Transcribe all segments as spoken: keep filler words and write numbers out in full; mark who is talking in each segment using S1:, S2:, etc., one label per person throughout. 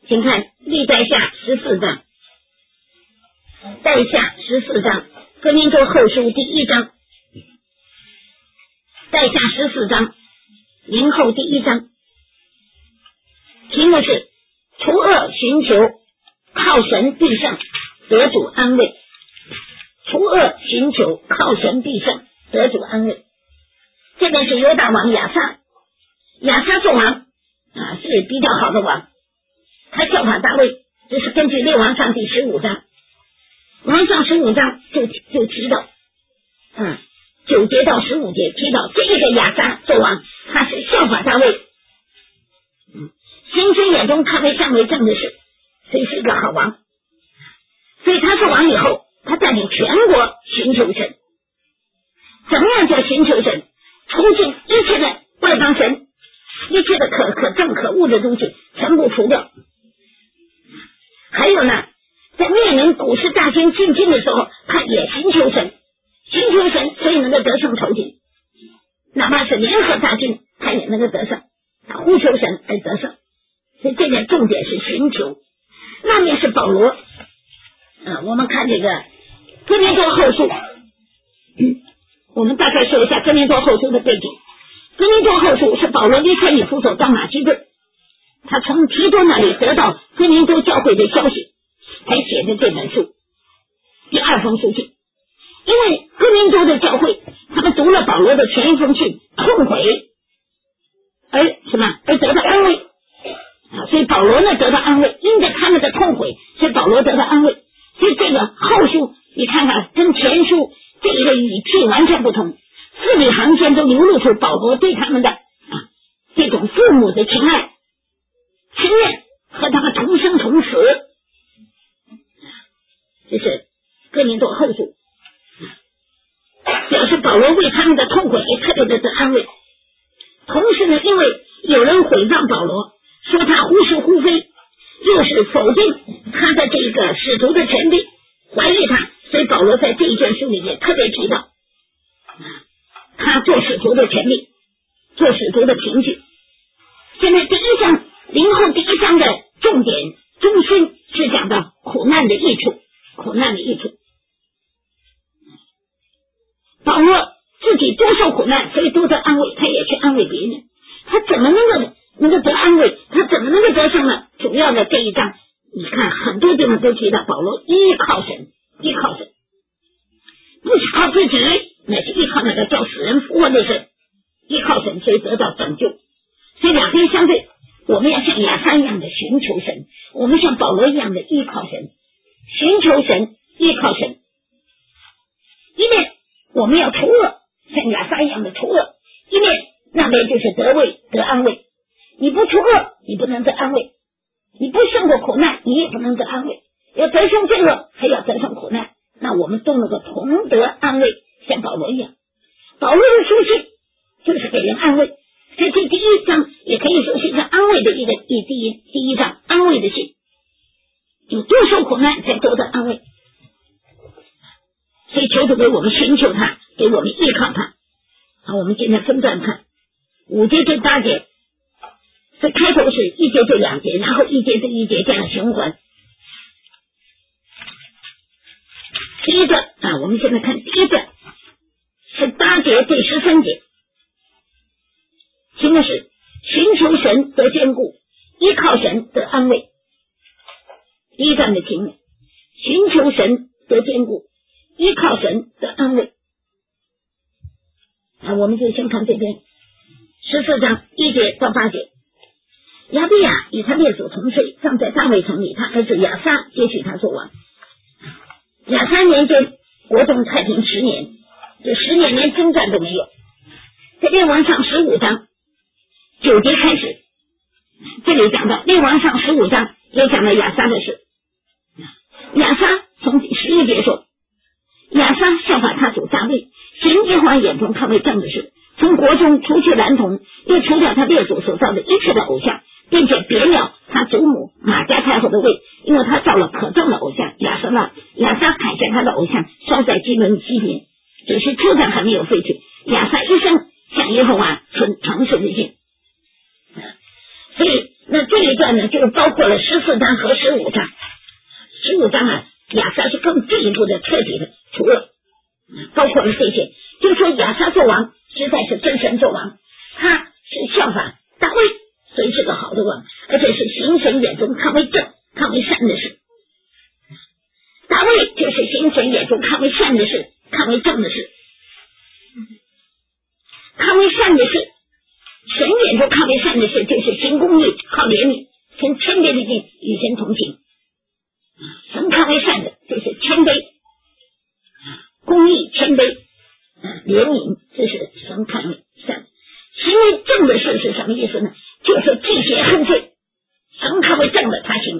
S1: 请看历代下十四章，代下十四章，哥林多后书第一章，代下十四章，零后第一章，题目是除恶寻求，靠神必胜，得主安慰。除恶寻求，靠神必胜，得主安慰。这个是犹大王亚撒，亚撒做王啊，是比较好的王，他效法大卫，这是根据列王上第十五章，王上十五章就就提到，嗯，九节到十五节提到这个亚撒做王，他是效法大卫，嗯，先生眼中他为善为正的事，所以是一个好王。所以他做王以后，他带领全国寻求神。怎么样叫寻求神？除尽一切的外邦神，一切的可可憎可恶的东西全部除掉。还有呢，在面临股市大军进军的时候，他也寻求神，寻求神，所以能够得胜仇敌。哪怕是联合大军，他也能够得胜，他呼求神而得胜。所以这个重点是寻求。那面是保罗，啊，我们看这个哥林多后书，嗯，我们大概说一下哥林多后书的背景。哥林多后书是保罗离开以弗所到马其顿，他从提多那里得到哥林多教会的消息，才写的这本书，第二封书信。因为哥林多的教会，他们读了保罗的前一封信，痛悔，而什么？而得到安慰啊！所以保罗呢得到安慰，因着他们的痛悔，所以保罗得到安慰。所以这个后书，你看看跟前书这个语气完全不同，字里行间都流露出保罗对他们的啊这种父母的情爱、情愿和他们同生同死。这是哥林多后书，表示保罗为他们的痛悔特别的得安慰。同时呢，因为有人毁谤保罗，说他忽是忽非，又是否定他的这个使徒的权利，怀疑他，所以保罗在这一卷书里面特别提到他做使徒的权利，做使徒的凭据。现在第一章零后第一章的重点中心是讲到苦难的益处，苦难的益处。保罗自己多受苦难，所以多得安慰，他也去安慰别人。他怎么能够能够得安慰？他怎么能够得胜呢？主要的这一章，你看很多地方都提到保罗依靠神，依靠神，不是靠自己，乃是依靠那个叫死人复活的神，依靠神，所以得到拯救。所以两边相对，我们要像亚撒一样的寻求神，我们像保罗一样的依靠神，寻求神，依靠神。一面我们要除恶，像亚撒一样的除恶，一面那边就是得慰得安慰。你不除恶，你不能得安慰；你不胜过苦难，你也不能得安慰。要得胜罪恶，还要得胜苦难，那我们都能够同得安慰，像保罗一样。保罗的书信就是给人安慰，这是第一章，也可以说是一个安慰的一个第第一第一章安慰的信，有多受苦难才多得安慰。所以求主给我们寻求他，给我们依靠他。好，我们今天分段看五节至八节。这开头是一节至两节，然后一节至一节这样循环。第一个啊，我们现在看第一个是八节至十三节，题目是寻求神得坚固，依靠神得安慰。第一段的题目，寻求神得坚固，依靠神得安慰。啊，我们就先看这边十四章一节到八节。亚比亚与他列祖同岁，葬在大卫城里，他儿子亚撒接续他做王。亚撒年间，国中太平十年，这十年连征战都没有。在列王上十五章九节开始，这里讲到列王上十五章也讲到亚撒的事。亚撒从十一节说，亚撒效法他主大卫，行耶和华眼中看为正的事，从国中除去男童，又除掉他列祖所造的一切的偶像，并且别了他祖母玛加太后的位，因为他造了可憎的偶像亚瑟拉。亚撒砍下他的偶像，烧在基伦西边，只是出战还没有废去。亚撒一生向耶和华存诚实的心，所以那这一段呢，就包括了十四章和十五章。十五章啊，亚撒是更进一步的彻底的除恶，包括了这些，就说亚撒做王实在是真神做王，他是效法大卫，所以是个好的王，而且是行神眼中看为正看为善的事。大卫就是行神眼中看为善的事看为正的事，看为善的事，神眼中看为善的事就是行公义靠怜悯，从谦卑的心与神同行。神看为善的就是谦卑，公义谦卑，怜悯，这是神看为善。行为正的事是什么意思呢？就是这些恨罪，神看为正的他行，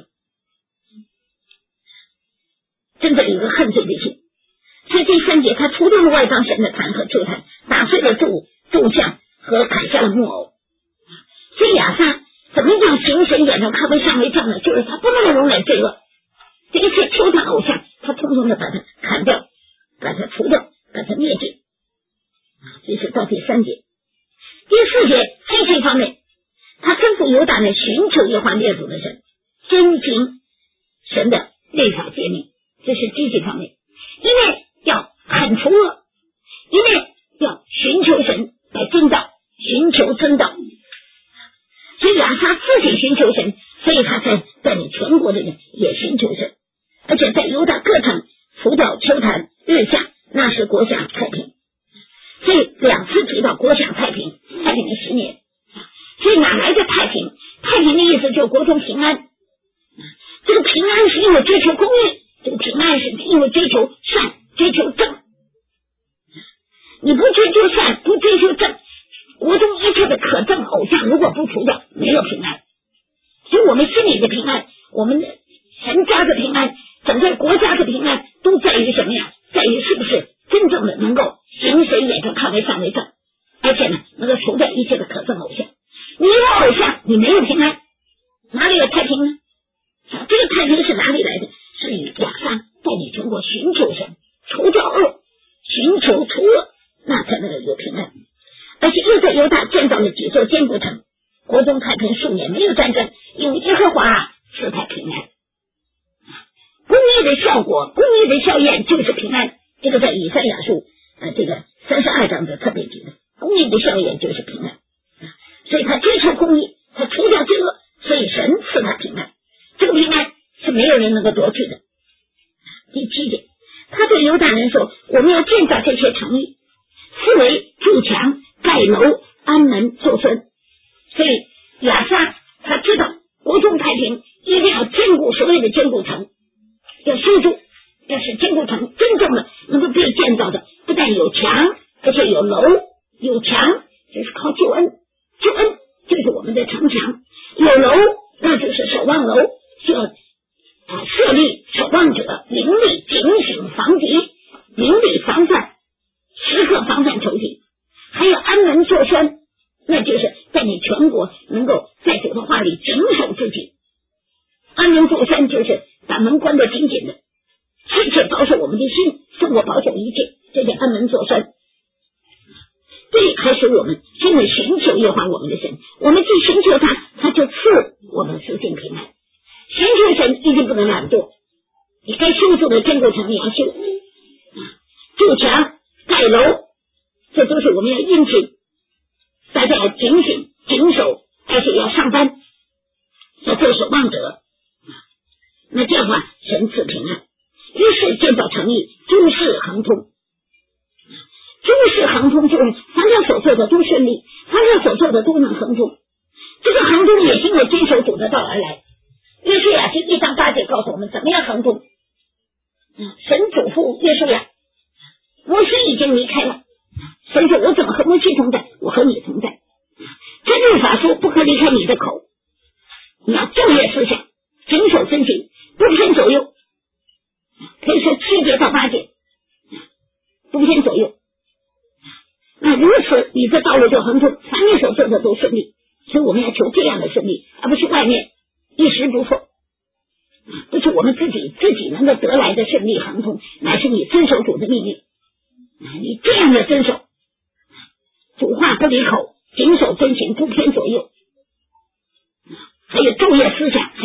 S1: 真的有个恨罪的心。所以第三节，他除掉了外邦神的坛和旧坛，打碎了柱柱像和砍下了木偶。所以亚撒怎么样行神眼中看为善为正呢？就是他不能容忍罪恶，这一切丘坛偶像，他统统的把它砍掉，把它除掉，把它灭尽。这是到第三节。第四节，积极方面，他吩咐犹大人寻求耶和华列祖的神，遵行神的律法诫命，这是积极方面。一面要砍除恶，一面要寻求神来真道，寻求真道。所以亚撒自己寻求神，所以他才带领全国的人也寻求神，而且在犹大各城除掉丘坛日下，那是国享太平。所以两次提到国享太平，太平的十年。所以哪来的太平？太平的意思就是国中平安。这个平安是因为追求公义，这个平安是因为追求善，追求正。你不追求善，不追求正，国中一切的可憎偶像如果不除掉，没有平安。所以我们心里的平安，我们的神家的平安，整个国家的平安，都在于什么呀？在于是不是真正的能够行神眼中看为善为正，而且呢能够除掉一切的可憎偶像。你有偶像，你没有平安，哪里有太平呢？啊，这个太平是哪里来的？是以亚撒带领全国寻求神，除掉恶，寻求除恶，那才能有平安。而且又在犹大建造了几座坚固城，国中太平数年，没有战争，因为耶和华赐他平安。公义的效果，公义的效验就是平安。这个在以赛亚书呃这个三十二章的特别记的，公义的效验就是平安。所以他追求公义，他除掉罪恶，所以神赐他平安。这个平安是没有人能够夺去的。第七节，他对犹大人说，我们要建造这些城邑，四围筑墙盖楼安门做村。所以亚撒他知道国中太平一定要坚固所有的坚固城，要修筑，要使坚固城真正的能够被建造的，不但有墙，而且有楼。有墙就是靠救恩，救恩就是我们的城墙，有楼那就是守望楼，需要啊设立守望者，灵力警醒防敌，灵力防范，时刻防范仇敌。还有安门做栓，那就是在你全国能够在主的话里谨守自己。安门做栓就是把门关得紧紧的，切切保守我们的心，胜过保守一切，这叫安门做栓。对，还是我们真的寻求耶和华我们的神，我们既寻求他，他就赐我们福尽平安。寻求神一定不能懒惰，你该修筑的坚固城你要修，筑墙盖楼，这都是我们要殷勤，大家要警醒谨守，而且要上班，要做守望者。那这样的话神赐平安。于是建造城邑，诸事亨通。诸事亨通就是凡他所做的都顺利，凡他所做的都能亨通。这个亨通也是因为遵守主的道而来。约书亚记一章八节告诉我们怎么样亨通。神嘱咐约书亚，摩西已经离开了，神说我怎么和摩西同在？我和你同在。这律法书不可离开你的口，你要昼夜思想，谨守遵行，不偏左右。可以说七节到八节，不偏左右。那如此你的道路就亨通，凡你所做的都顺利。所以我们要求这样的顺利，而不是外面一时不错，不是我们自己自己能够得来的顺利亨通，乃是你遵守主的命令。你这样的遵守主话不离口，谨守遵行，不偏左右。还有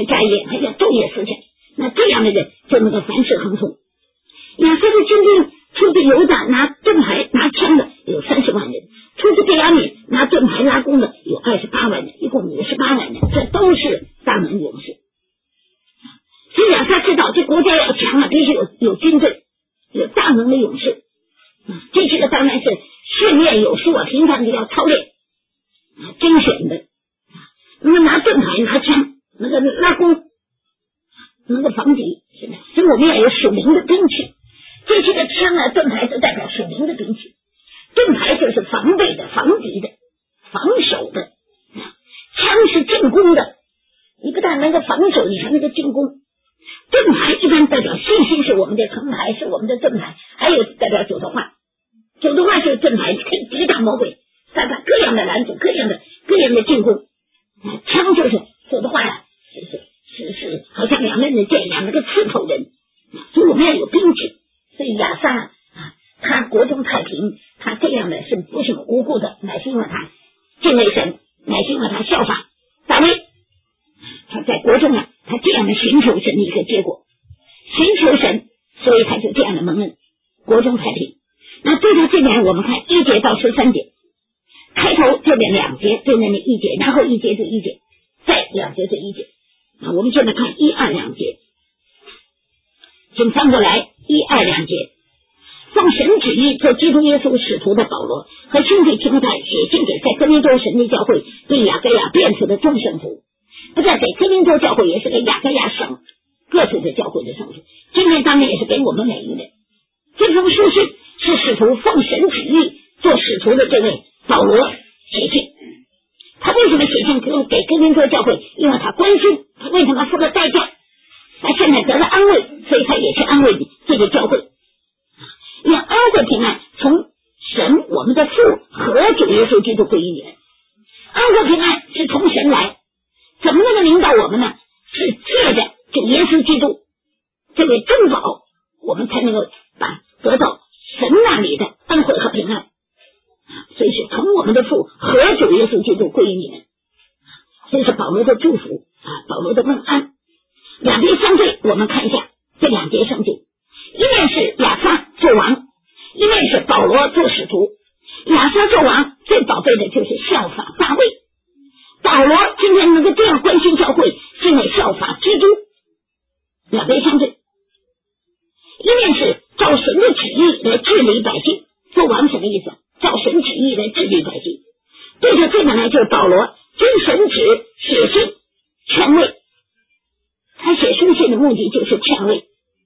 S1: 还摘业，还要昼夜思想，那这样的人就能够凡事亨通。亚瑟的军兵出自犹大拿盾牌拿枪的有三十万人，出自便雅悯拿盾牌拉弓的有二十八万人，一共五十八万人，这都是大门勇士。所以亚瑟知道这国家要强了，必须有有军队，有大能的勇士。这些个当然是训练有素啊，平常就要操练精选的，能够拿盾牌拿枪，能够拉弓，能够防敌，是吧？所以我们要有属灵的兵器。这些个枪啊盾牌都代表属灵的兵器，盾牌就是防备的、防敌的、防守的，枪是进攻的，你不但能够防守，你还能够进攻。盾牌一般代表信心，是我们的藤牌，是我们的盾牌，还有代表主的话，主的话是盾牌，可以抵挡魔鬼，打打各样的拦阻，各样的各样的进攻。枪就是主的话呀，是是是是，好像两刃的剑一样，那个刺透人。所以我们要有兵器。所以亚撒啊，他国中太平，他这样的是不是无辜的，乃是因为他敬畏神，乃是因为他效法大卫。他在国中啊，他这样的寻求神的一个结果，寻求神，所以他就这样的蒙恩，国中太平。那对他这边我们看一节到十三节，开头这边两节对那里一节，然后一节对一节，再两节对一节。那我们现在看一二两节，请翻过来一二两节。奉神旨意做基督耶稣使徒的保罗和兄弟提摩太写信给在哥林多神的教会对亚该亚遍处的众圣徒，不但给哥林多教会，也是给亚该亚省各处的教会的圣徒。今天当然也是给我们每一人。这封书信是使徒奉神旨意做使徒的这位保罗写信。他为什么写信给给哥林多教会？因为他关心，他为什么付了代价，他现在得了安慰，所以他也去安慰这个教会。让安慰平安从神我们的父和主耶稣基督归于你们。安慰平安是从神来，怎么能够领导我们呢？是借着主耶稣基督这位珍宝，我们才能够把得到神那里的恩惠和平安。所以是从我们的父和主耶稣基督归于你们。这是保罗的祝福啊，保罗的问安。两节相对，我们看一下这两节圣经，一面是亚撒做王，一面是保罗做使徒。亚撒做王最宝贝的就是效法大卫，保罗今天能够这样关心教会，是因为效法基督。两边相对，一面是照神的旨意来治理百姓。做王什么意思？照神旨意来治理百姓。对着这个呢，就是保罗遵神旨写信劝慰，他写书信的目的就是劝慰。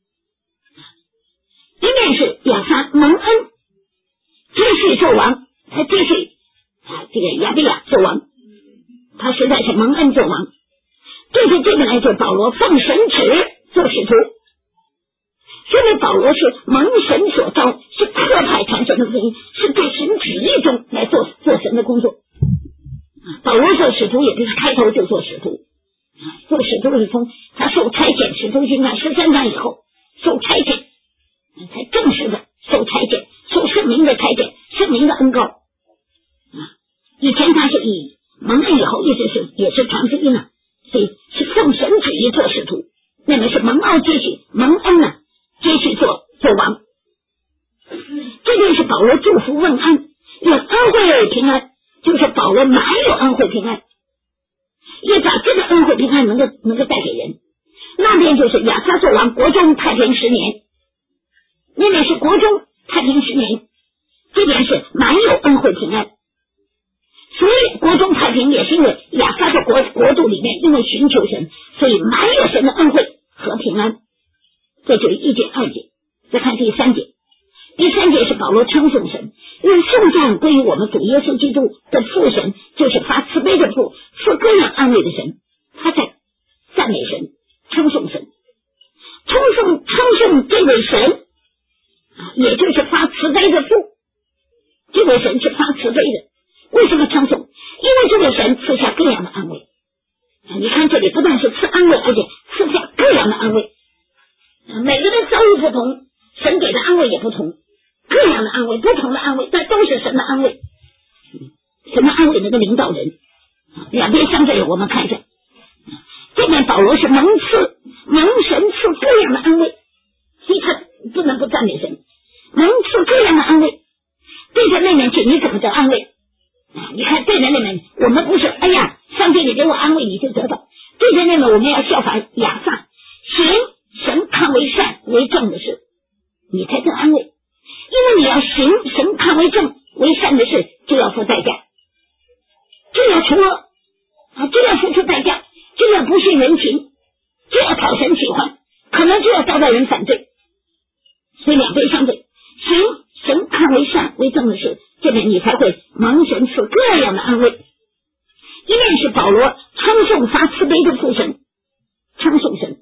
S1: 一面是亚撒蒙恩继续做王，他继续啊这个亚比亚做王，他实在是蒙恩做王。对着这个呢，就保罗奉神旨做使徒。因为保罗是蒙神所召，是特派传神的福音，是对神旨意中来做做神的工作。保罗做使徒也不是开头就做使徒，做使徒是从他受差遣，使徒行传十三章以后受差遣，才正式的受差遣，受圣灵的差遣，圣灵的恩膏。以前他是以蒙恩以后一直是也是传福音啊，所以是奉神旨意做使徒，那么是蒙奥继续蒙恩呢，继续做做王。这就是保罗祝福问安，愿恩惠平安，就是保罗哪有恩惠平安，也把这个恩惠平安能够能够带给人。那边就是亚撒做王，国中太平十年，那边是国中太平十年，这边是满有恩惠平安。所以国中太平也是因为亚撒的国国度里面因为寻求神，所以满有神的恩惠和平安。这就是一节二节。再看第三节，第三节是保罗称颂神，因为颂赞归于我们主耶稣基督的父神，就是发慈悲的父，赐各样安慰的神。他在赞美神，称颂神，称颂称颂这位神，也就是发慈悲的父。这位神是发慈悲的，为什么称颂？因为这位神赐下各样的安慰。你看这里不但是赐安慰，而且赐下各样的安慰。每个人遭遇不同，神给的安慰也不同，各样的安慰，不同的安慰，但都是神的安慰。神的安慰能够领导人。两边相对，我们看一下，这边保保罗是蒙赐蒙神赐各样的安慰，所以他不能不赞美神，蒙赐各样的安慰。对着妹妹去，你怎么得安慰？啊，你看对着妹妹，我们不是哎呀，上帝你给我安慰你就得到。对着妹妹，我们要效法亚撒，行神看为善为正的事，你才得安慰。因为你要行神看为正为善的事，就要付代价，就要除恶啊，就要付出代价，就要不信人情，就要讨神喜欢，可能就要遭到人反对。所以两倍相对，行神看为善为正的事，这边你才会蒙神赐各样的安慰。一面是保罗称颂发慈悲的父神，称颂神。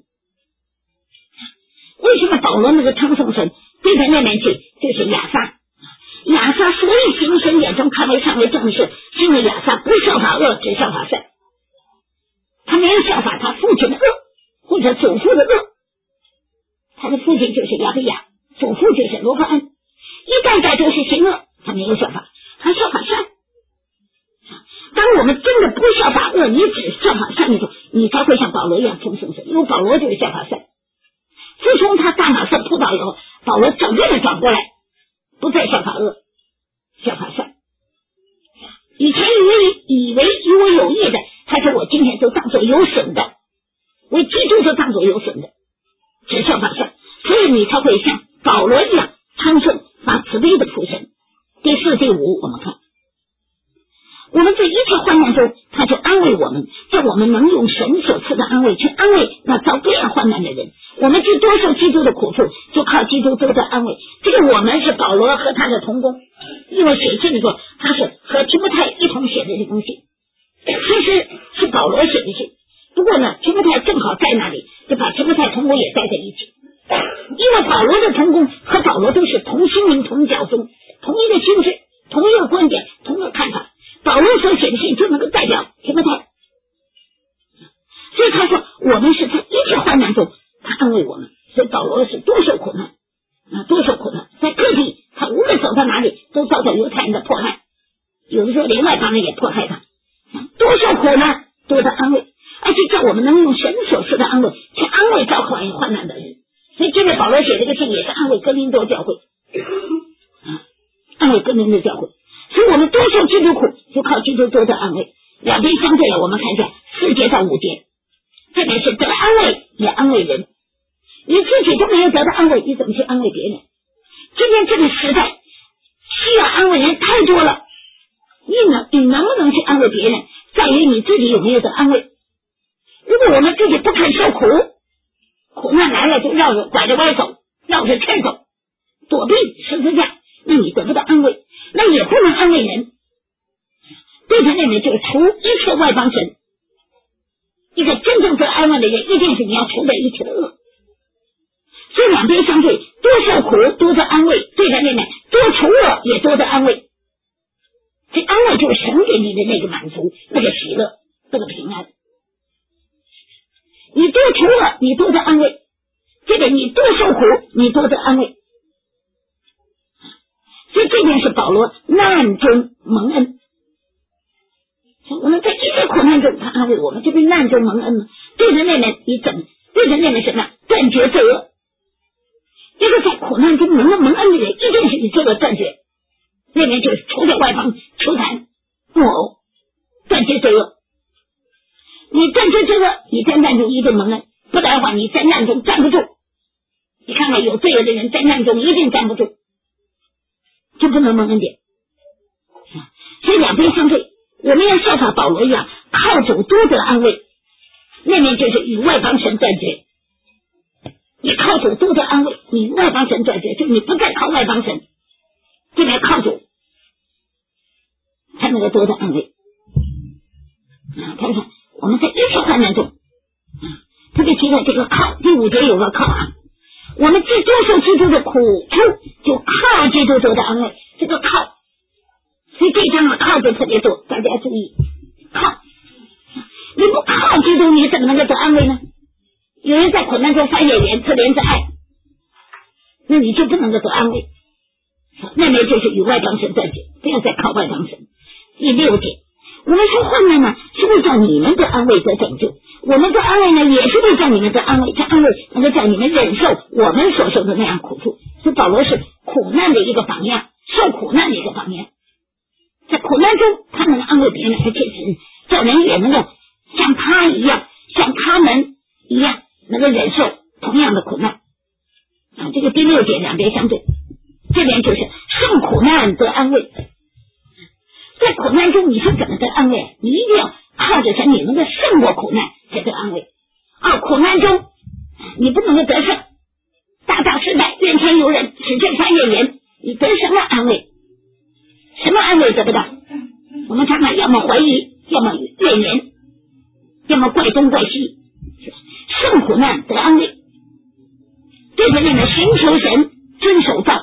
S1: 为什么保罗那个称颂神对着那面去，就是亚撒。亚撒所以行神眼中看为善为正的事，是因为亚撒不效法恶，只效法善。他没有效法他父亲的恶或者祖父的恶，他的父亲就是亚比亚，祖父就是罗伯安，一代代都是行恶，他没有效法，他效法善。当我们真的不效法恶，你只效法善的时候，你才会像保罗一样称颂神，因为保罗就是效法善。自从他大马色扑倒以后，保罗整个的转过来，不再效法恶，效法善。以前以为以为与我有益的，他说我今天都当作有损的，为基督都当作有损的，只效法善。所以你才会像保罗一样称颂发慈悲的父神。第四第五我们看，我们在一切患难中，他就安慰我们，叫我们能用神所赐的安慰去安慰那遭各样患难的人。我们去多受基督的苦处，就靠基督得到安慰。这个我们是保罗和他的同工，因为写信的时候他是和提摩太一同写的这封信，其实是保罗写的信，不过呢提摩太正好在那里，就把提摩太同工也带在一起。因为保罗的同工和保罗都是同心灵同教宗，同一个心智，同一个观点，同一个看法，保罗所写的信就能够代表提摩太。所以他说我们是在一切患难中他安慰我们，所以保罗是多受苦难啊，多受苦难，在各地他无论走到哪里都遭到犹太人的迫害，有的时候连外邦人也迫害他，多受苦难多得安慰，而且叫我们能用神所赐的安慰去安慰遭患患难的人。所以这位保罗写这个信也是安慰哥林多教会啊，安慰哥林多教会。所以我们多受基督苦，就靠基督多得安慰。两边相对了，我们看一下四节到五节，这边是得安慰也安慰人。你自己都没有得到安慰，你怎么去安慰别人？今天这个时代需要安慰人太多了，你能你能不能去安慰别人，在于你自己有没有得安慰。如果我们自己不肯受苦，苦难来了就绕着拐着歪走，绕着欠走，躲避十字架，那你得不到安慰，那也不能安慰人。对他认为就是除一切外邦神，一个真正得安慰的人，一定是你要除掉一切的恶。所以两边相对，多受苦多得安慰，对他认为多除恶也多得安慰。这安慰就是神给你的那个满足，那个喜乐，那个平安。你多除恶你多得安慰，这个你多受苦你多得安慰。所以这边是保罗难中蒙恩，我们在一切苦难中他安慰我们，这边难中蒙恩嘛。对着那边你怎么对着那边什么断绝罪恶，一个在苦难中能够蒙恩的人，一定是你罪恶断绝，那边就是除掉外邦求财木偶，断绝罪恶。你断绝罪恶，你在难中一定蒙恩，不然的话你在难中站不住。你看看有罪恶的人在难中一定站不住，就不能蒙恩点。所以两边相对，我们要效法保罗一样，靠主多得安慰，那面就是与外邦神断绝。你靠主多得安慰，你与外邦神断绝，就是你不再靠外邦神，这边靠主才能够多得安慰啊！看看我们在一切患难中啊，特别提到这个靠，第五节有个靠啊，我们既多受基督的苦处，就靠基督得的安慰。这个靠，所以这章的靠就特别多，大家注意靠。你不靠基督，你怎么能够得安慰呢？有人在苦难中发现怜特怜自爱，那你就不能够得安慰。那边就是与外邦神断绝，不要再靠外邦神。第六点，我们说患难呢，是为叫你们的安慰得拯救。 我们的安慰呢，也是为叫你们的安慰，这安慰能够叫你们忍受我们所受的那样苦处。所以保罗是苦难的一个榜样，受苦难的一个榜样。在苦难中，他能安慰别人，而且是叫人也能够像他一样，像他们一样，能够忍受同样的苦难。啊，这个第六节两边相对，这边就是受苦难得安慰。在苦难中你是怎么得安慰？你一定要靠着神，你能够胜过苦难才得安慰。啊，苦难中你不能够得胜，大大失败，怨天尤人，使这发怨言，你得什么安慰？什么安慰得不到？我们常常要么怀疑，要么怨言，要么怪东怪西。胜苦难得安慰，对着那个寻求神遵守道，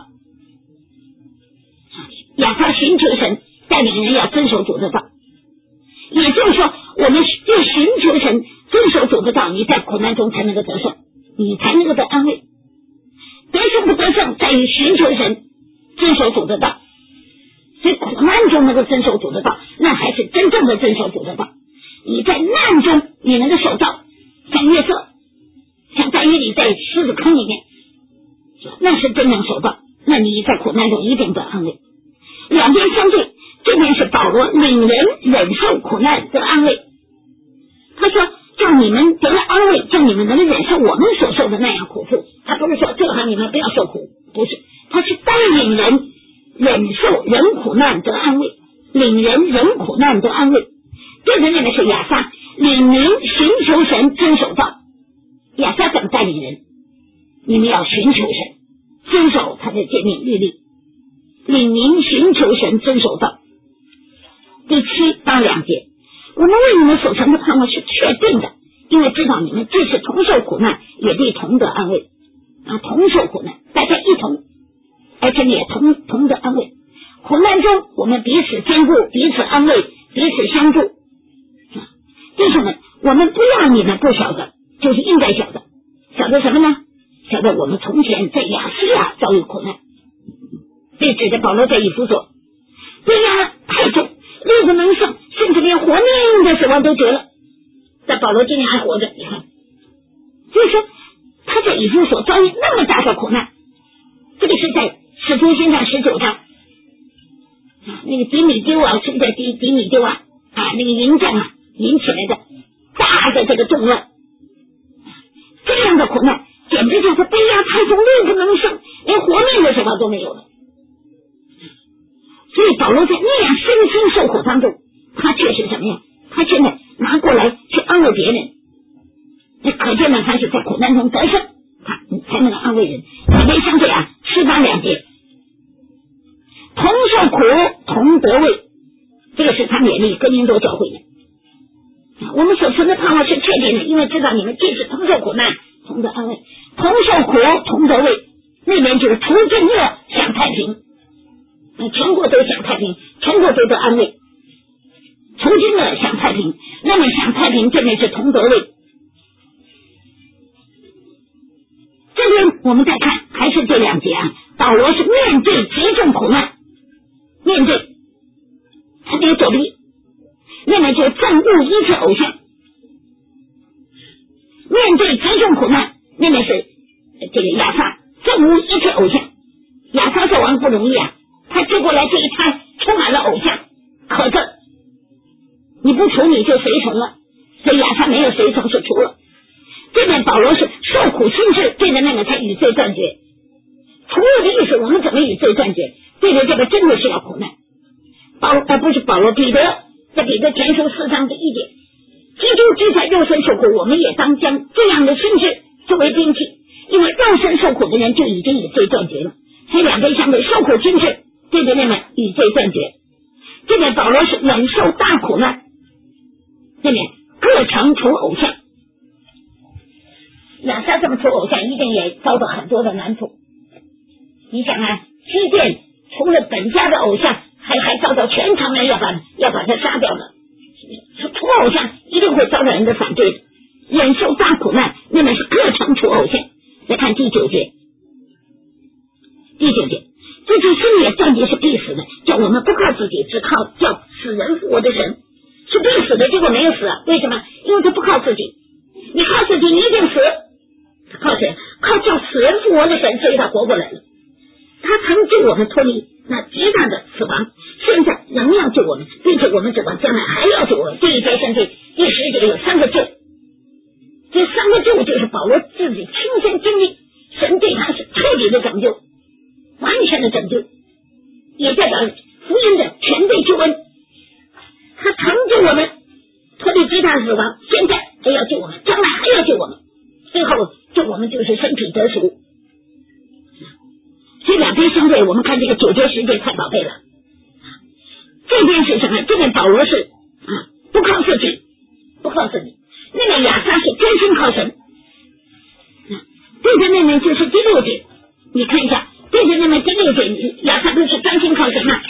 S1: 亚他寻求神带领人要遵守主的道，也就是说我们越寻求神遵守主的道，你在苦难中才能够得胜，你才能够得安慰。得胜不得胜在于寻求神遵守主的道，所以苦难中能够遵守主的道，那才是真正的遵守主的道。你在难中你能够守道，像约瑟，像在狱里，在狮子坑里面，那是真正守道，那你在苦难中一定得安慰。两边相对，这边是保罗领人忍受苦难得安慰，他说叫你们得了安慰，叫你们能够忍受我们所受的那样苦处。他不是说最好你们不要受苦，不是，他是带领人忍受人苦难得安慰，领人人苦难得安慰。对着那个是亚撒，领民寻求神遵守道。亚撒怎么带领人？你们要寻求神，遵守他的诫命律例，领民寻求神遵守道。第七八两节，我们为你们所成的盼望是确定的，因为知道你们即使同受苦难，也必同得安慰。啊，同受苦难，大家一同，而且也同同得安慰。苦难中，我们彼此兼顾，彼此安慰，彼此相助。啊，弟兄们，我们不要你们不晓得，就是应该晓得，晓得什么呢？晓得我们从前在亚细亚遭遇苦难，这指的保罗在以弗所，对呀，太重，力不能胜，甚至连活命的指望都绝了。但保罗今天还活着，你看，所以说他在以弗所遭遇那么大的苦难，这个是在使徒行传十九章啊，那个迪米丢啊，是不是在迪迪米丢啊啊，那个营战啊引起来的大的这个动乱，这样的苦难简直就是悲压太重，力不能胜，连活命的什么都没有了。所以保罗在那样身心受苦当中，他却是什么呀？他现在拿过来去安慰别人，那可见呢，他是在苦难中得胜，他才能安慰人。两边相对啊，七八两节，同受苦同得慰，这个是他勉励哥林多教会的。我们所存的盼望是确定的，因为知道你们既是同受苦难同得安慰，同受苦同得慰。那边就是除尽恶享太平，全国都享太平，全国都得安慰。除尽恶享太平，那么享太平这边是同得慰。这边我们再看，还是这两节啊，保罗是面对极重苦难，面对他没有躲避，那么就憎恶一切偶像。面对极重苦难，那么是这个亚撒憎恶一切偶像。亚撒做王不容易啊，他接过来这一摊充满了偶像，可憎，你不除你就随从了，所以亚撒没有随从，是除了。这边保罗是受苦心志，对着那个才与罪断绝。除了的意思，我们怎么与罪断绝？对着这个真的是要苦难。保而不是保罗，彼得在彼得前书四章的一节，基督既在肉身受苦，我们也当将这样的心志作为兵器，因为肉身受苦的人就已经与罪断绝了。所以两边相对，受苦心志对着那么与罪断绝。这边保罗是忍受大苦难，这边各常除偶像。亚撒这么除偶像，一定也遭到很多的难处。你想啊，基甸除了本家的偶像，还还遭到全城人要把要把他杀掉的。除偶像一定会遭到人的反对的。忍受大苦难，那么是各常除偶像。再看第九节，第九节，自己心里也断绝是必死的，叫我们不靠自己，只靠叫死人复活的神。是必死的，结果没有死啊？为什么？因为他不靠自己， 们脱离那极大的死亡，现在仍要救我们，并且我们指望将来还要救我们。这一节圣经第十节有三个救，这三个救就是保罗自己亲身经历，神对他是彻底的拯救，完全的拯救，也代表福音的全备救恩。他曾救我们脱离极大死亡，现在还要救我们，将来还要救我们，最后救我们就是身体得赎。这两边相对，我们看这个九节十节太宝贝了。这边是什么？这边保罗是啊，不靠自己，不靠自己。那边亚撒是真心靠神。对着那边就是第六节，你看一下，对着那边第六节，亚撒不是真心靠神吗？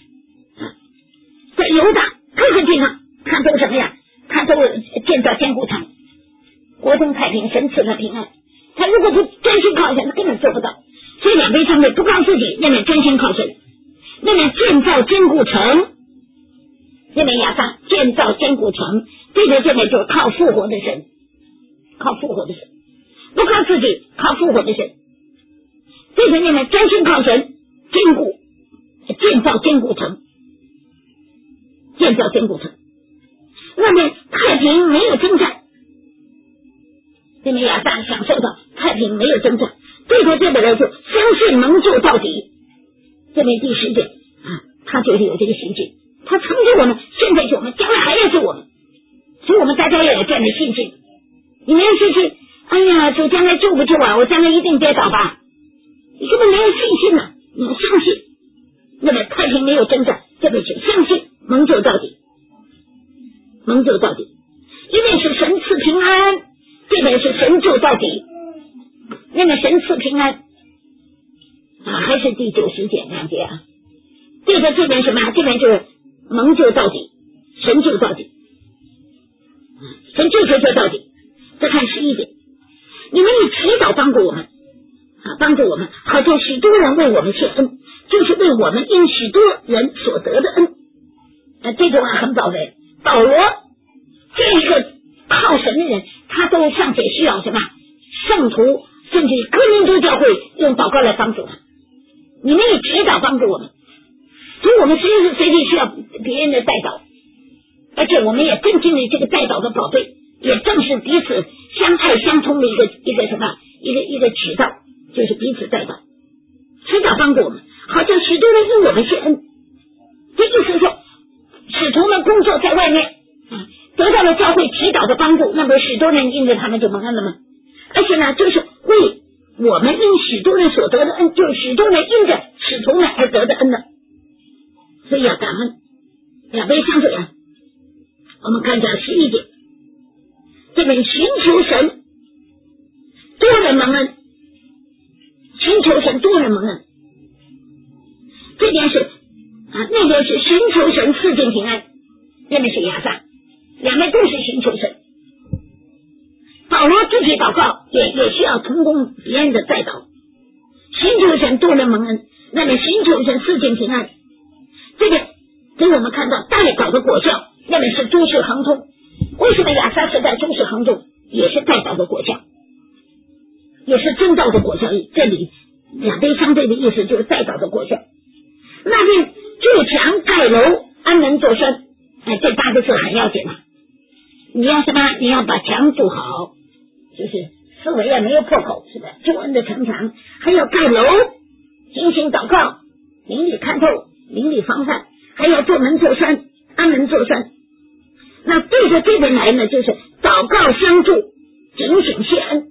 S1: 在犹大各个地方，他都什么呀？他都建造坚固城，国中太平，神赐他平安。他如果不真心靠神，他根本做不到。所以两边相对，不靠自己，那边真心靠神，那边建造坚固城，那边亚撒建造坚固城，对着这边就是靠复活的神，靠复活的神，不靠自己，靠复活的神。对着那边真心靠神，坚固建造坚固城，建造坚固城。那边太平没有征战，那边亚撒享受到太平没有征战。对着这边来说，相信蒙救到底。这边第十节啊，他就是有这个信心，他曾救我们，现在救我们，将来还要救我们。所以我们大家要有这样的信心。你没有信心，哎呀，主将来救不救啊？我将来一定跌倒吧？你根本没有信心呢、啊。你要相信，那么太平没有征战，这边是相信蒙救到底，蒙救到底。一边是神赐平安，这边是神救到底。那么神赐平安啊，还是第九十节两节啊？对着这边什么？这边就是蒙救到底，神救到底，神就是救到底。再看十一节，你们以祈祷帮助我们啊，帮助我们，好像许多人为我们谢恩，就是为我们因许多人所得的恩。啊，这句话很宝贝。保罗这一个靠神的人，他都尚且需要什么？圣徒。甚至哥林多教会用祷告来帮助他，你们以祈祷帮助我们，所以我们随时随地需要别人的代祷，而且我们也正经历这个代祷的宝贝，也正是彼此相爱相通的一个一个什么一个一个渠道，就是彼此代祷，祈祷帮助我们，好像许多人因我们谢恩。这就是说，使徒们工作在外面，得到了教会祈祷的帮助，那么许多人因着他们就蒙恩了吗？而且呢，就是为我们因许多人所得的恩，就是许多人因着使徒们而得的恩呢。所以要感恩，两杯相对啊。我们看一下十一节，这边寻求神，多人蒙恩，寻求神多人蒙恩。这边是啊，那边是寻求神赐尽平安，那边是亚撒，两边都是寻求神。保罗自己祷告也也需要同工别人的代祷，寻求神多人蒙恩，那么寻求神赐尽平安，这个给我们看到代祷的果效，那么是诸事亨通。为什么亚撒时代诸事亨通？也是代祷的果效，也是真道的果效。这里两边相对的意思就是代祷的果效。那边筑墙盖楼安门做山，哎，这八个字很要紧啊！你要什么？你要把墙筑好，就是思维啊没有破口，是吧？救恩的城墙，还要盖楼，精心祷告，邻里看透，邻里防范，还要做门做山，安门做山。那对着这边来呢，就是祷告相助，警醒谢恩。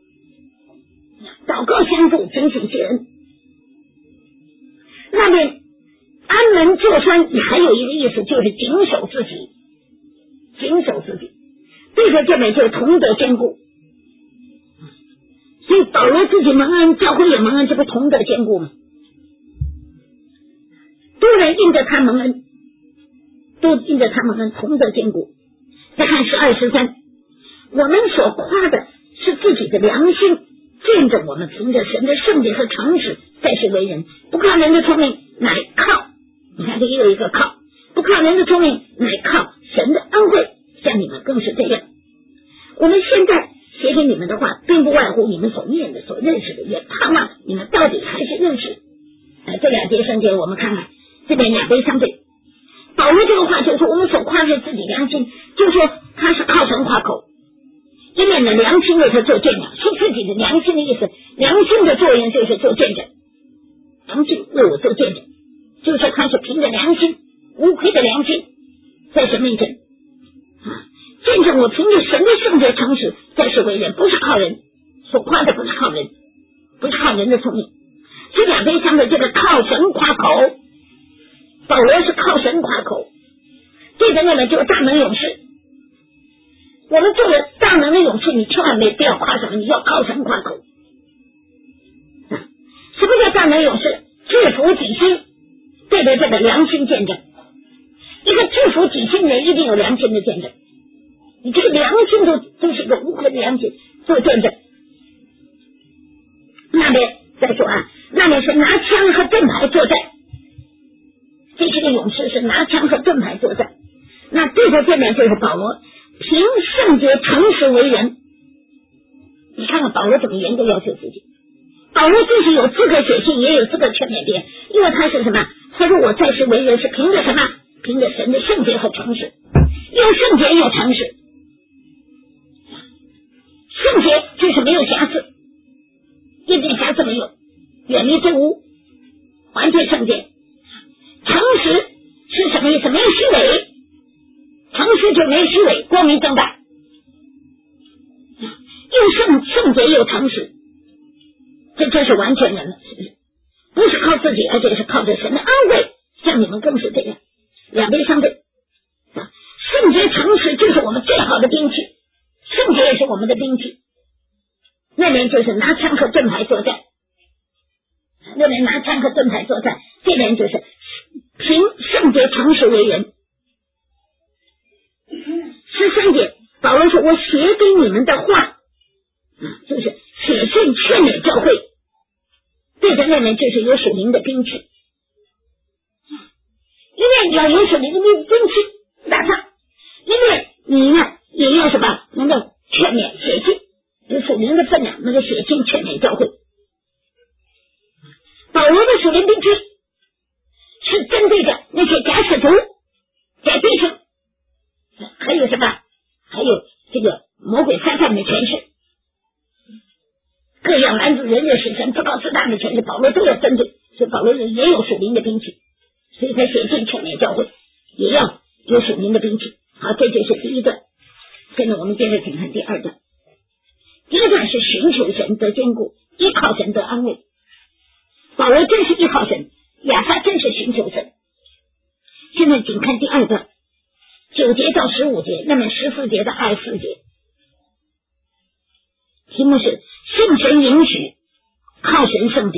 S1: 祷告相助，警醒谢恩。那边安门做山还有一个意思，就是谨守自己，谨守自己。对着这边就同得坚固。所以保罗自己蒙恩，教会也蒙恩，这不同得坚固吗？多人因着他蒙恩，都因着他蒙恩，同得坚固。再看十二十三，我们所夸的是自己的良心，见证我们凭着神的圣洁和诚实在世为人，不靠人的聪明，乃靠，你看这里有一个靠，不靠人的聪明，乃靠神的恩惠，像你们更是这样。我们现在写给你们的话，并不外乎你们所念的、所认识的，也盼望你们到底还是认识。哎，这两节圣节，我们看看这边两杯相对。保罗这个话就是我们所夸是自己良心，就说他是靠神夸口，一面的良心为他做见证，是自己的良心的意思。良心的作用就是做见证，良心为我做见证，就是说他是凭着良心，无愧的良心在神面前啊，见证我凭着神的圣洁诚实在世为人，不是靠人所夸的，不是靠人，不是靠人的聪明。这两杯相对这个靠神夸口，保罗是靠神夸口，这个那个就是大能勇士。我们做了大能的勇士，你千万没不要夸什么，你要靠神夸口。啊、什么叫大能勇士？制服己心，对着这个良心见证。一个制服己心的人一定有良心的见证，你这个良心都都是个无愧的良心做见证。那边再说啊，那边是拿枪和盾牌作战，这是个勇士，是拿枪和盾牌作战。那对着这边就是保罗，凭圣洁诚实为人。你看看保罗怎么严格要求自己。保罗既是有资格写信，也有资格劝勉别人，因为他是什么？他说我在世为人是凭着什么？凭着神的圣洁和诚实，又圣洁又诚实。圣洁就是没有瑕疵，一点瑕疵没有，远离罪污，完全圣洁。诚实是什么意思？没有虚伪，诚实就没有虚伪，光明正大，又圣圣洁又诚实，这这是完全人了，是不是？不是靠自己，而且是靠着神的安慰，像你们更是这样，两边相对。圣洁诚实就是我们最好的兵器，圣洁也是我们的兵器。那边就是拿枪和盾牌作战，那边拿枪和盾牌作战，这边就是凭圣洁诚实为人。十三节，保罗说我写给你们的话，就是写信劝勉教会，对着那边就是有属灵的兵器，一面要有属灵的兵器打仗，因为你呢也要什么能够劝勉写信，有属灵的分量，能够写信劝勉教会。保罗的属灵兵器是针对着那些假使徒、假弟兄，还有什么？还有这个魔鬼撒旦的权势，各样拦阻人的使神自高自大的权势，保罗都要针对，所以保罗也有属灵的兵器，所以他写信劝勉教会也要有属灵的兵器。好，这就是第一段。现在我们接着请看第二段。第一段是寻求神得坚固，依靠神得安慰。保罗真是依靠神，亚撒真是寻求神。现在请看第二段，九节到十五节，那么十四节到二十四节，题目是信神允许，靠神胜敌。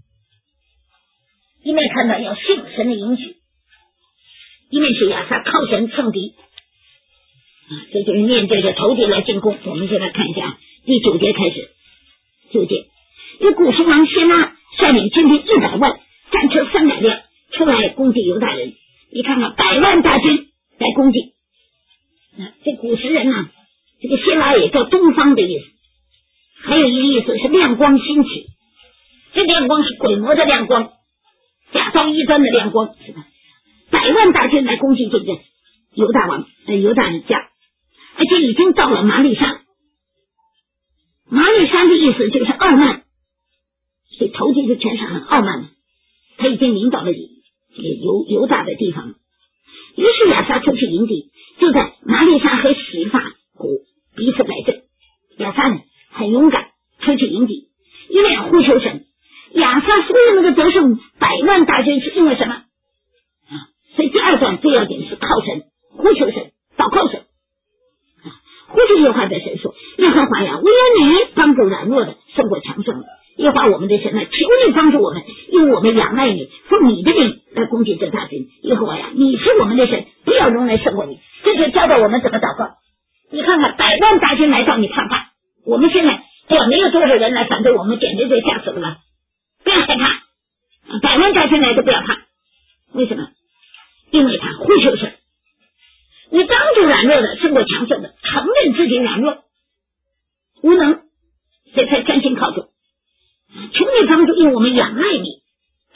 S1: 一面看到要信神的允许，一面是亚撒靠神胜敌，啊，这就是面对着仇敌来进攻。我们现在看一下第九节开始，九节，有古时王谢拉率领军队一百万，战车三百辆，出来攻击犹大人。你看看百万大军来攻击，啊，这古时人啊，这个谢拉也叫东方的意思，还有一个意思是亮光兴起，这亮光是鬼魔的亮光，假造异端的亮光，是吧？百万大军来攻击这个犹大王呃犹大人家，而且已经到了马利沙。马利沙的意思就是傲慢，所以仇敌就全是很傲慢的，他已经领导了犹犹大的地方。于是亚撒出去迎敌，就在马利沙和洗法谷彼此摆阵。亚撒呢很勇敢，出去迎敌，因为呼求神。亚撒所有那个得胜百万大军是因为什么啊？所以第二段最要紧是靠神，呼求神，祷告神啊，呼求耶和华的神说：耶和华呀，唯有你帮助软弱的胜过强盛的。耶和华我们的神啊，求你帮助我们，因为我们仰赖你，奉你的名来攻击这大军。耶和华呀，你是我们的神，不要容人胜过你。这就教导我们怎么祷告。你看看百万大军来到，你怕怕？我们现在哎呀，没有多少人来反对我们，简直就吓死了吧？不要害怕，百万大军来都不要怕。为什么？因为他呼求神，你帮助软弱的胜过强盛的，承认自己软弱无能，所以才专心靠主。求你帮助，因为我们仰赖你，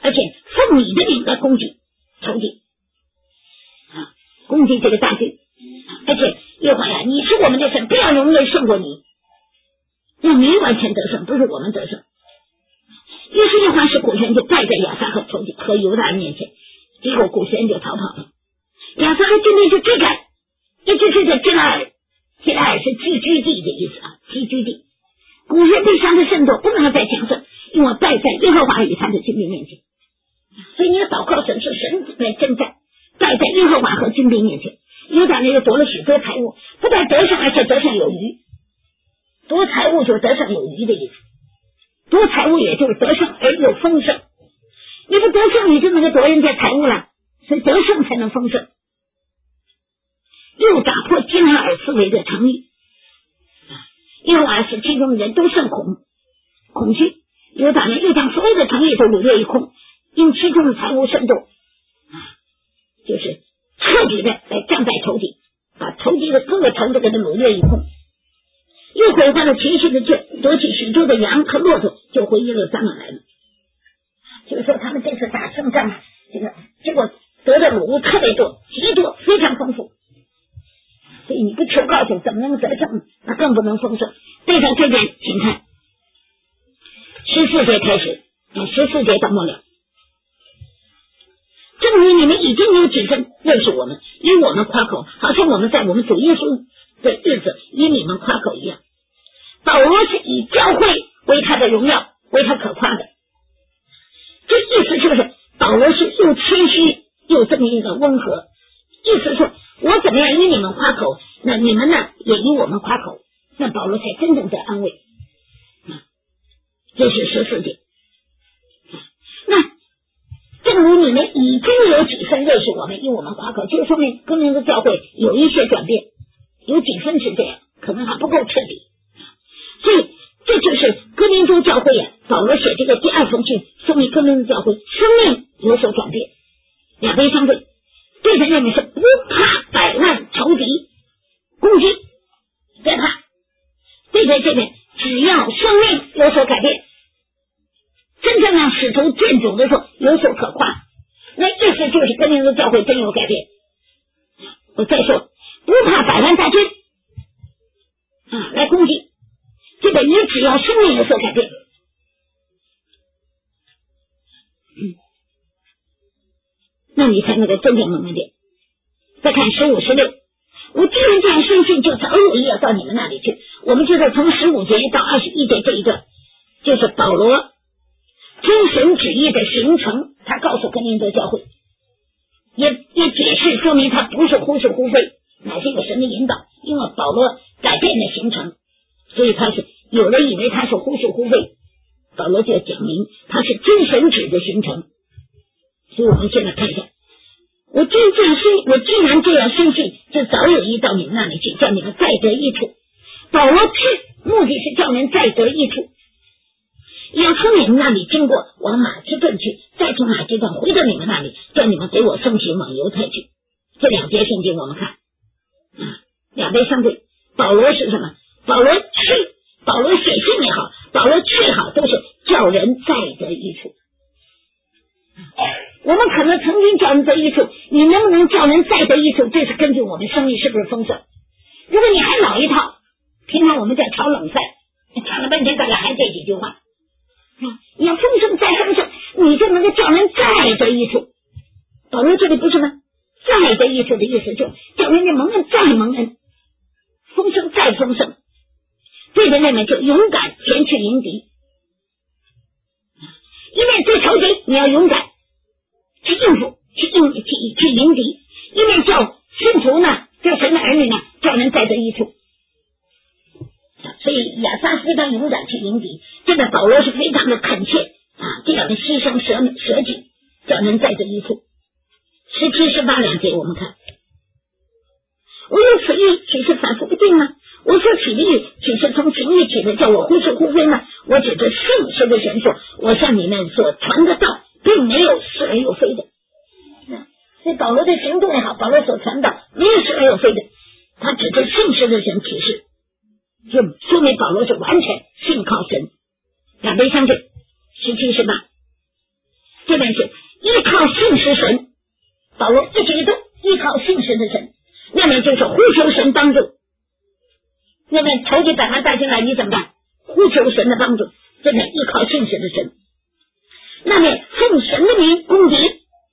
S1: 而且奉你的名来攻击仇敌啊，攻击这个大军，而且耶和华呀，你是我们的神，不要容人胜过你，让你完全得胜，不是我们得胜。于是耶和华使古神就败在亚撒和仇敌和犹大人面前，结果古神就逃跑了。亚撒和军队就追赶，一直追在基拉尔，基拉尔是寄居地的意思啊，寄居地。古人被伤的甚多，不能再强盛，因为败在耶和华与他的军兵面前。所以你要祷告神，是神来征战，败在耶和华和军兵面前。犹大人又夺了许多财物，不但得胜，而且得胜有余。夺财物就得胜有余的意思，夺财物也就是得胜而又丰盛。你不得胜，你就能够夺人家财物了，所以得胜才能丰盛。又打破基拉尔四围的城邑，耶和华使其中的人都甚恐恐惧。犹大人又将所有的城邑都掳掠一空，因其中的财物甚多，就是彻底的来战败仇敌，把仇敌的各个城都给他掳掠一空。又毁坏了前世的罪，夺取许多的羊和骆驼，就回耶路撒冷来了。就是说他们这次打胜仗，这个结果得的掳物特别多，极多，非常丰富。所以你不求告主，怎么能得胜？那更不能丰盛。对照这边，请看十四节开始，十四节到末了。正如你们已经有几分认识我们，以我们夸口，好像我们在我们主耶稣的日子以你们夸口一样。保罗是以教会为他的荣耀，为他可夸的。这意思就是，保罗是又谦虚又这么一个温和，意思说我怎么样以你们夸口，那你们呢也以我们夸口，那保罗才真正的安慰。这是十四节。那正如你们已经有几分认识我们，以我们夸口，就说明哥林多教会有一些转变，有几分是这样，可能还不够彻底。所以这就是哥林多教会啊，保罗写这个第二封信，说明哥林多教会生命有所转变。两边相对，对着那边是不怕百万仇敌攻击，别怕；对着这边只要生命有所改变，真正让使徒见主的时候有所可夸，那意思就是哥林多教会真有改变。我再说，不怕百万大军啊来攻击，这个你只要生命有所改变，嗯，那你才能够真正能改变。再看十五、十六，我既然这样深信，就早有意要到你们那里去。我们知道从十五节到二十一节这一段，就是保罗遵神旨意的形成，他告诉哥林多教会，也也解释说明他不是忽是忽非，乃是有神的引导。因为保罗改变了形成，所以他是有人以为他是忽是忽非，保罗就讲明他是遵神旨的形成。所以我们现在看一下，我既这样深，我既然这样深信，就早有意到你们那里去，叫你们再得益处。保罗去目的是叫人再得益处，要从你们那里经过，往马其顿去，再从马其顿回到你们那里，叫你们给我送行往犹太去。这两节圣经我们看，啊，两边相对。保罗是什么？保罗去，保罗写信也好，保罗去也好，都是叫人再得益处。我们可能曾经叫人得益处，你能不能叫人再得益处，这是根据我们生命是不是丰盛。如果你还老一套，平常我们在炒冷饭，炒了半天大概还这几句话，你要丰盛再丰盛，你就能够叫人再得益处。保罗这里不是吗？再得益处的意思就叫人家蒙恩再蒙恩，丰盛再丰盛。对着那面就勇敢前去迎敌，一面对仇敌你要勇敢去应付，去应去去迎敌，一面叫信徒呢，叫神的儿女呢，叫人再得益处。所以亚撒非常勇敢去迎敌，这个保罗是非常的恳切啊，这样的牺牲舍舍己，叫人再得益处。十七、十八两节我们看，我有此意岂是反复不定吗？我所起的意岂是从情欲起的，叫我忽是忽非吗？我指着信实的神说，我向你们所传的道并没有是而又非的。所以保罗的行动也好，保罗所传道没有是而又非的，他指着信实的神启示，就说明保罗是完全信靠神。两边相对，十七、十八，这边是那边仇敌百万大进来，你怎么办？呼求神的帮助，这边依靠信实的神。那边奉神的名攻击，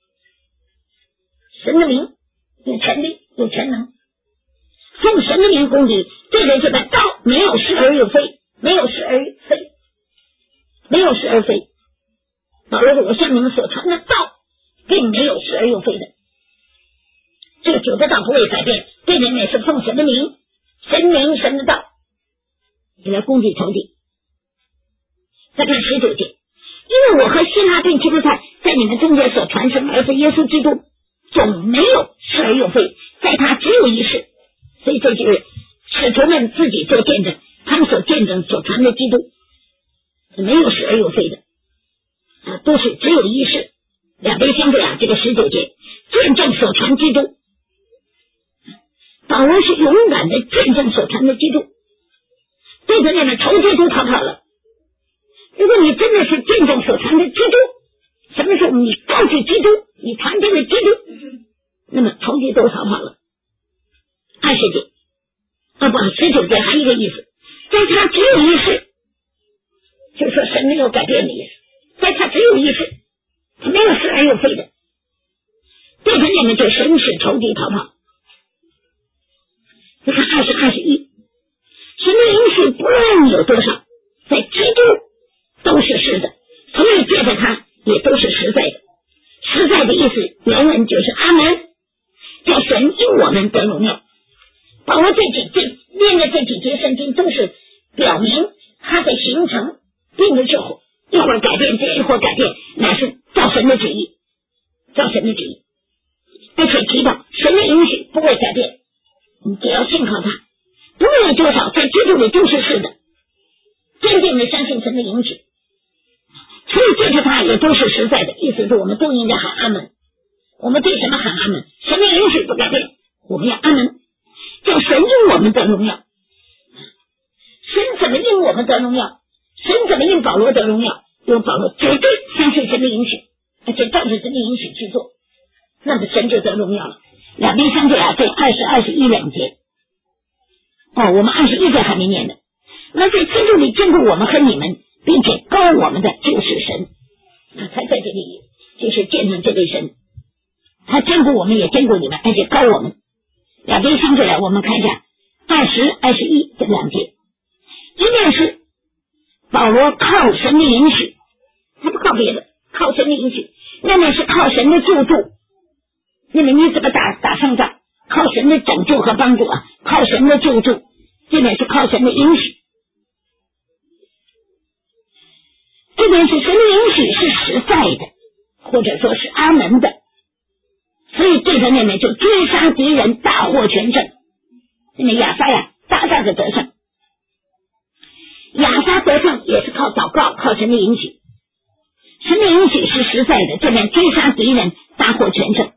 S1: 神的名有权力有全能，奉神的名攻击，这个这个道没有是而有非，没有是而非，没有是而非。保罗说：“我向你们所传的道，并没有是而有非的。”这个主的道不会改变，这里面是奉神的名，神名神的道，你来攻击仇敌。再看十九节，因为我和希拉并提摩太在你们中间所传生儿子耶稣基督，总没有是而有非，在他只有一事。所以这就是使徒们自己做见证，他们所见证所传的基督没有是而有非的啊，都是只有一事。两边相对啊，这个十九节见证所传基督，保罗是勇敢的见证所传的基督，对着那个仇敌都逃跑了。如果你真的是见证所传的基督，什么时候你告诉基督，你传这个基督，那么仇敌都逃跑了。二十节啊不，十九节还有一个意思，在他只有一事，就是说神没有改变的意思，在他只有一事，他没有是而有非的。对着那个就神使仇敌逃跑。你看二十二十一，神的应许不论有多少，在基督都是是的，所以借着他也都是实在的。实在的意思原文就是阿门，叫神因我们得荣耀。保罗这几这念的这几节圣经都是表明他的形成并不是一会儿改变这一会儿改变，乃是照神的旨意，照神的旨意。而且提到神的应许不会改变，你只要信靠他，不论有多少，在基督里都是是的，坚定的相信神的应许，所以借着他也都是实在的。意思是我们都应该喊阿门。我们对什么喊阿门？神的应许不改变，我们要阿门，叫神因我们得荣耀。神怎么因我们得荣耀？神怎么因保罗得荣耀？因为保罗绝对相信神的应许，而且照着神的应许去做，那么神就得荣耀了。两边相对啊，对二十二十一两节。哦，我们二十一节还没念呢。那在基督里经过我们和你们，并且高我们的就是神。那他在这里就是见证这位神，他经过我们也经过你们，而且高我们。两边相对来，我们看一下二十、二十一这两节。一面是保罗靠神的应许，他不靠别的，靠神的应许；那面是靠神的救助。那么你怎么打打胜仗？靠神的拯救和帮助啊，靠神的救助，这边是靠神的应许。这边是神的应许是实在的，或者说是阿门的，所以对着那边就追杀敌人，大获全胜。那么亚撒呀大大的得胜，亚撒得胜也是靠祷告，靠神的应许。神的应许是实在的，这边追杀敌人，大获全胜。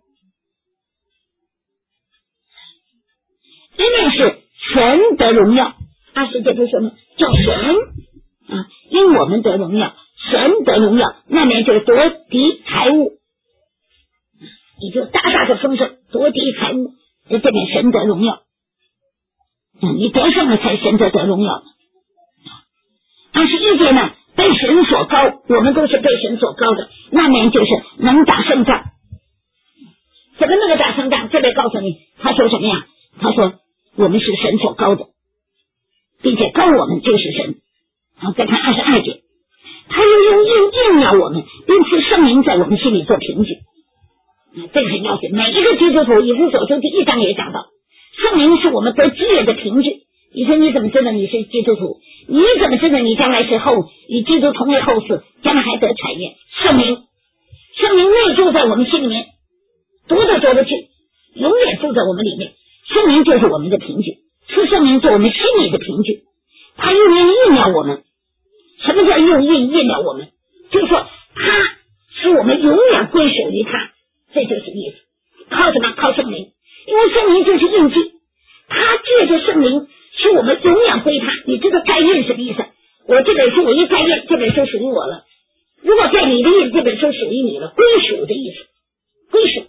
S1: 一面是神得荣耀，二十节不是说吗？叫神啊，因我们得荣耀，神得荣耀，那面就是夺敌财物，你就大大的丰盛，夺敌财物，这边神得荣耀，嗯，你得胜了才神得得荣耀。二十一节呢，被神所高，我们都是被神所高的，那面就是能打胜仗。怎么那个打胜仗？这边告诉你，他说什么呀？他说我们是神所高的，并且高我们就是神。然后再看二十二节，他又用印印了我们，并赐圣灵在我们心里做凭据。这个很要紧，每一个基督徒，以弗所书第一章也讲到，圣灵是我们得基业的凭据。你说你怎么知道你是基督徒？你怎么知道你将来是后与基督同为后嗣，将来还得产业？圣灵，圣灵内住在我们心里面，夺得夺得去，永远住在我们里面。圣灵就是我们的凭据，是圣灵做我们心里的凭据。他用印印了我们。什么叫用印印了我们？就是说他使我们永远归属于他，这就是意思。靠什么？靠圣灵，因为圣灵就是印记，他借着圣灵使我们永远归他。你知道盖印什么意思？我这本书我一盖印，这本书属于我了。如果盖你的印，这本书属于你了，归属的意思，归属，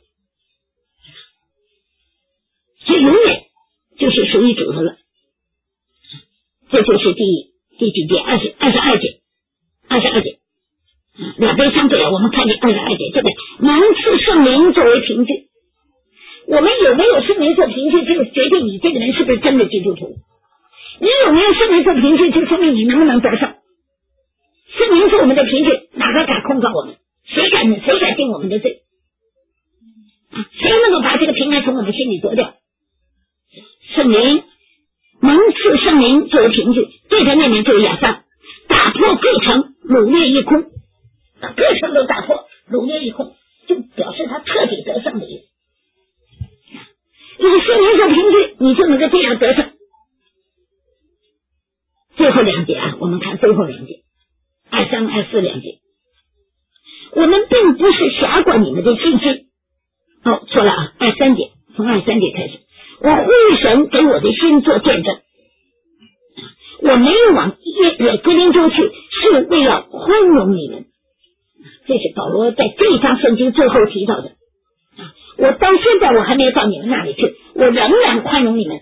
S1: 所以永远就是属于主的了。 这就是第第几节？二十二十二节，二十二节。嗯，两边相对，我们看见二十二节，这个能赐圣灵作为凭据。我们有没有圣灵做凭据，就决定你这个人是不是真的基督徒。你有没有圣灵做凭据，就说明你能不能得胜。圣灵是我们的凭据，哪个敢控告我们？谁敢谁敢定我们的罪？啊，谁能够把这个平安从我们心里夺掉？圣灵能赐圣灵作为凭据，对着那面就是亚撒，打破各城，掳掠一空，各城都打破，掳掠一空，就表示他彻底得胜的意思。就是圣灵做凭据，你就能够这样得胜。最后两节啊，我们看最后两节，二三二四两节。我们并不是辖管你们的信心。哦，错了啊，二三节，从二三节开始。我呼吁神给我的心做见证。我没有往耶哥林多去，是为了宽容你们。这是保罗在这一章圣经最后提到的。我到现在我还没有到你们那里去，我仍然宽容你们。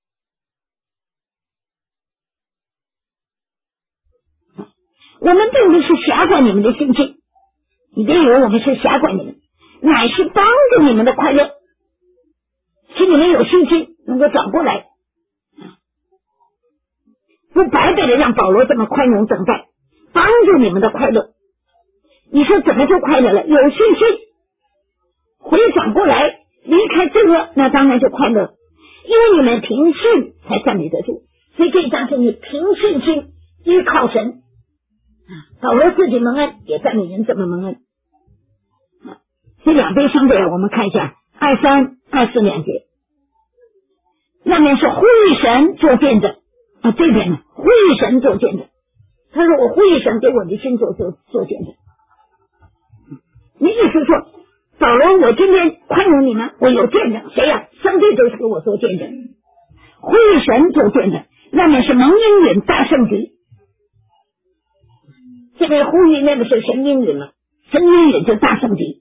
S1: 我们并不是辖管你们的信心，你别以为我们是辖管你们，乃是帮助你们的快乐，使你们有信心能够转过来，不白白的让保罗这么宽容等待，帮助你们的快乐。你说怎么就快乐了？有信心回转过来离开罪恶，那当然就快乐，因为你们凭信才站立得住。所以这一章是你凭信心依靠神，保罗自己蒙恩，也赞美人这么蒙恩。这两边相对，我们看一下二三二四两节。那面是呼吁神做见证啊，这边呢呼吁神做见证。他说我呼吁神给我的心做做做见证。你意思说保罗，我今天宽容你们，我有见证，谁呀、啊？上帝都是给我做见证，呼吁神做见证。那面是蒙应允大圣敌，这边呼吁那个是神应允了，神应允就大圣敌，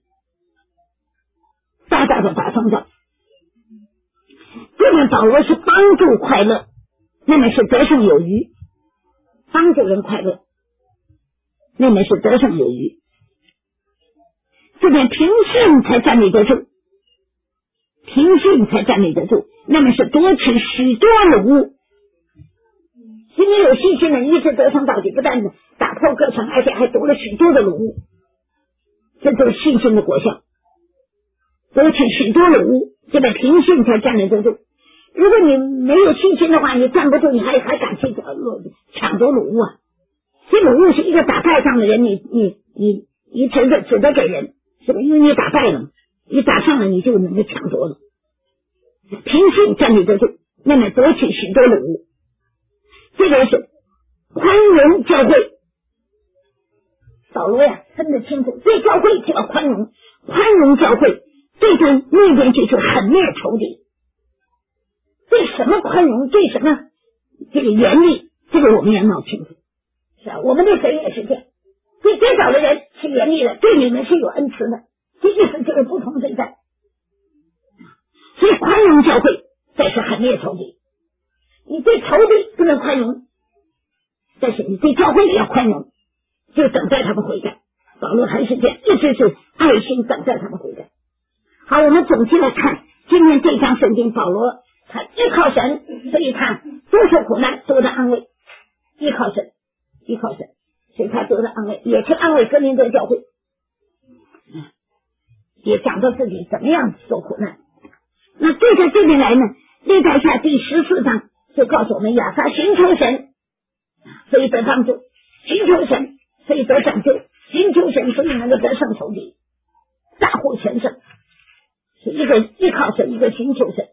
S1: 大大的大创造。这边保罗是帮助快乐，那么是得胜有余，帮助人快乐，那么是得胜有余。这边凭信才站立得住，凭信才站立得住，那么是夺取许多的物。所以你有信心的，一直得胜到底，不但打破各城，而且还夺了许多的物，这都是信心的果效。夺取许多的物，这边凭信才站立得住。如果你没有信心的话，你站不住，你还还敢去抢夺掳物啊？这掳物是一个打败仗的人，你你你你指着指着给人，是吧？因为你打败了，你打胜了，你就能够抢夺了。凭信站立得住，那么夺取许多掳物。这个是宽容教会。保罗呀分得清楚，对教会就要宽容，宽容教会，对着那边就是狠灭仇敌。对什么宽容，对什么这个严厉，这个我们要闹清楚，是吧？我们对谁也是这样，对跌倒的人是严厉的，对你们是有恩慈的，这意思就是不同对待。所以宽容教会，再是狠灭仇敌。你对仇敌不能宽容，但是你对教会也要宽容，就等待他们悔改。保罗还是这样，一直是爱心等待他们悔改。好，我们总结来看今天这章圣经，保罗他依靠神，所以他多受苦难，多得安慰。依靠神，依靠神，所以他多得安慰，也是安慰哥林多教会，也讲到自己怎么样受苦难。那对着这边来呢，历代下第十四章就告诉我们，亚撒寻求神，所以得帮助；寻求神，所以得拯救；寻求神，所以能够得胜仇敌，大获全胜。是一个依靠神，一个寻求神，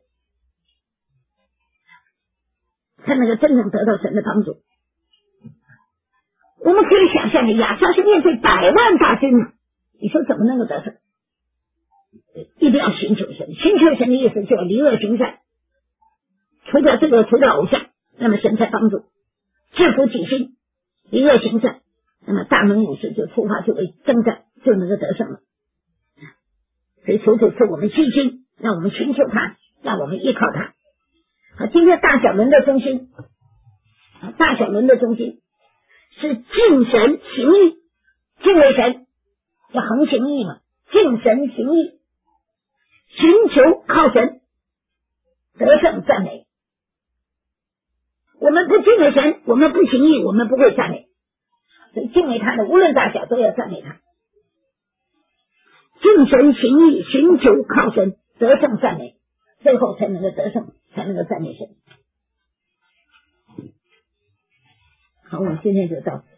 S1: 才能够真正得到神的帮助。我们可以想象，亚撒是面对百万大军呢，你说怎么能够得胜？一定要寻求神，寻求神的意思就要离恶行善，除掉这个，除掉偶像，那么神才帮助，制服己心，离恶行善，那么大能武士就出发就为征战，就能够得胜了。所以求主赐我们信心，让我们寻求他，让我们依靠他。好，今天大小轮的中心，大大小轮的中心，是敬神行义，敬畏神要恒行义嘛，敬神行义，寻求靠神，得胜赞美。我们不敬畏神，我们不行义，我们不会赞美。所以敬畏他的无论大小都要赞美他，敬神行义，寻求靠神，得胜赞美，最后才能够得胜，才能够赞美神。好，我们今天就到此。